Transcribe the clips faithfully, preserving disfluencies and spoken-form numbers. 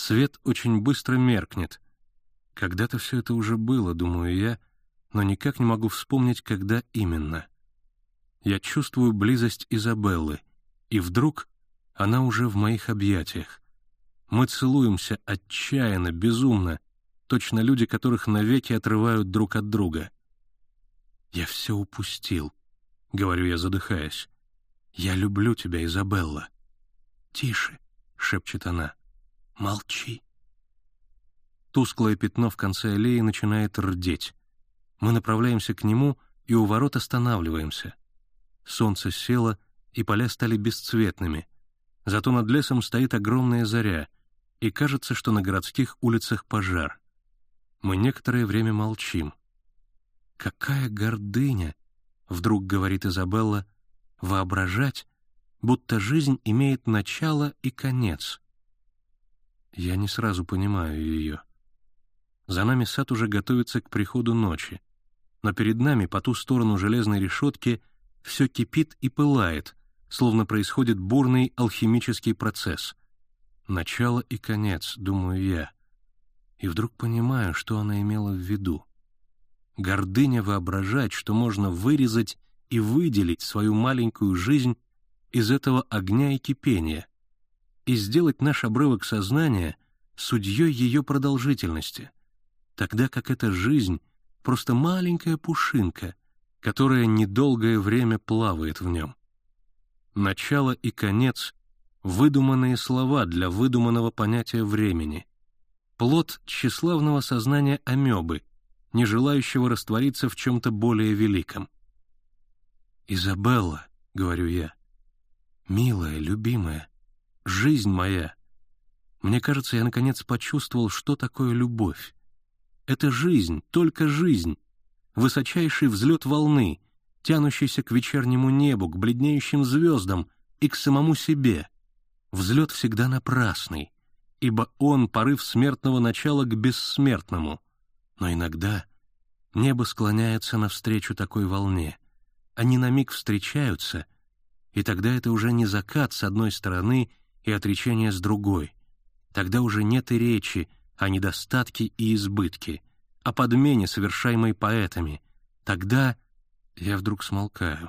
Свет очень быстро меркнет. Когда-то все это уже было, думаю я, но никак не могу вспомнить, когда именно. Я чувствую близость Изабеллы, и вдруг она уже в моих объятиях. Мы целуемся отчаянно, безумно, точно люди, которых навеки отрывают друг от друга. «Я все упустил», — говорю я, задыхаясь. «Я люблю тебя, Изабелла». «Тише», — шепчет она, — «молчи». Тусклое пятно в конце аллеи начинает рдеть. Мы направляемся к нему и у ворот останавливаемся. Солнце село, и поля стали бесцветными. Зато над лесом стоит огромная заря, и кажется, что на городских улицах пожар. Мы некоторое время молчим. «Какая гордыня!» — вдруг говорит Изабелла, — «воображать, будто жизнь имеет начало и конец». Я не сразу понимаю ее. За нами сад уже готовится к приходу ночи, но перед нами, по ту сторону железной решетки, все кипит и пылает, словно происходит бурный алхимический процесс. Начало и конец, думаю я. И вдруг понимаю, что она имела в виду. Гордыня воображать, что можно вырезать и выделить свою маленькую жизнь из этого огня и кипения и сделать наш обрывок сознания судьей ее продолжительности, тогда как эта жизнь — просто маленькая пушинка, которая недолгое время плавает в нем. Начало и конец — выдуманные слова для выдуманного понятия времени, плод тщеславного сознания амебы, не желающего раствориться в чем-то более великом. «Изабелла», — говорю я, — «милая, любимая, жизнь моя». Мне кажется, я наконец почувствовал, что такое любовь. Это жизнь, только жизнь, высочайший взлет волны, тянущийся к вечернему небу, к бледнеющим звездам и к самому себе. Взлет всегда напрасный, ибо он — порыв смертного начала к бессмертному. Но иногда небо склоняется навстречу такой волне. Они на миг встречаются, и тогда это уже не закат с одной стороны и отречение с другой. Тогда уже нет и речи о недостатке и избытке, о подмене, совершаемой поэтами. Тогда я вдруг смолкаю.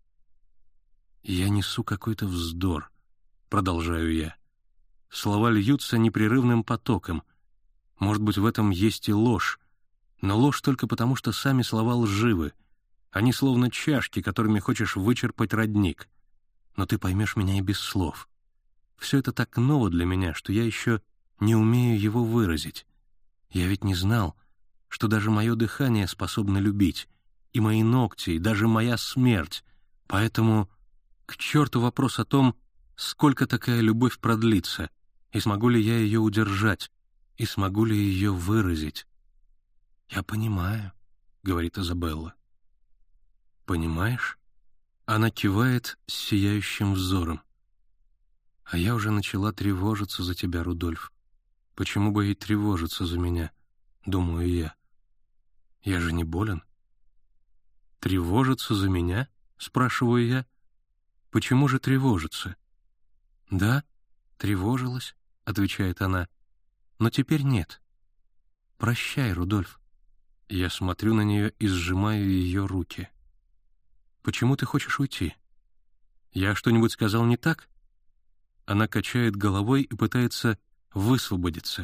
«Я несу какой-то вздор», — продолжаю я. Слова льются непрерывным потоком. Может быть, в этом есть и ложь, но ложь только потому, что сами слова лживы. Они словно чашки, которыми хочешь вычерпать родник. Но ты поймешь меня и без слов. Все это так ново для меня, что я еще не умею его выразить. Я ведь не знал, что даже мое дыхание способно любить, и мои ногти, и даже моя смерть. Поэтому к черту вопрос о том, сколько такая любовь продлится, и смогу ли я ее удержать, и смогу ли ее выразить. «Я понимаю», — говорит Изабелла. «Понимаешь?» Она кивает с сияющим взором. «А я уже начала тревожиться за тебя, Рудольф. Почему бы ей тревожиться за меня?» — думаю я. «Я же не болен». «Тревожиться за меня?» — спрашиваю я. «Почему же тревожиться?» «Да, тревожилась», — отвечает она. «Но теперь нет. Прощай, Рудольф». Я смотрю на нее и сжимаю ее руки. «Почему ты хочешь уйти? Я что-нибудь сказал не так?» Она качает головой и пытается высвободиться.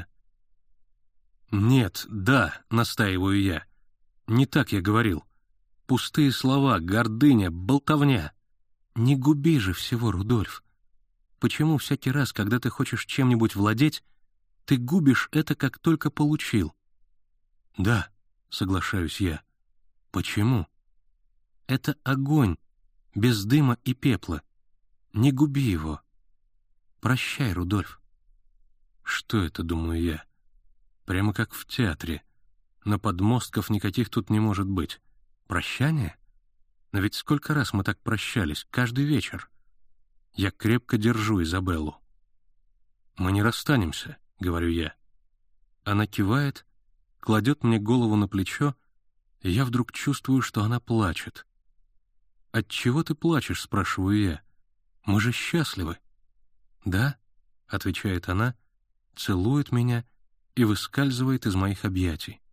«Нет, да», — настаиваю я. «Не так я говорил. Пустые слова, гордыня, болтовня. Не губи же всего, Рудольф. Почему всякий раз, когда ты хочешь чем-нибудь владеть, ты губишь это, как только получил?» «Да», — соглашаюсь я. «Почему?» «Это огонь, без дыма и пепла. Не губи его. Прощай, Рудольф». Что это, думаю я? Прямо как в театре. Но подмостков никаких тут не может быть. Прощание? Но ведь сколько раз мы так прощались, каждый вечер. Я крепко держу Изабеллу. «Мы не расстанемся», — говорю я. Она кивает, кладет мне голову на плечо, и я вдруг чувствую, что она плачет. «Отчего ты плачешь?» — спрашиваю я. «Мы же счастливы». «Да», — отвечает она, целует меня и выскальзывает из моих объятий.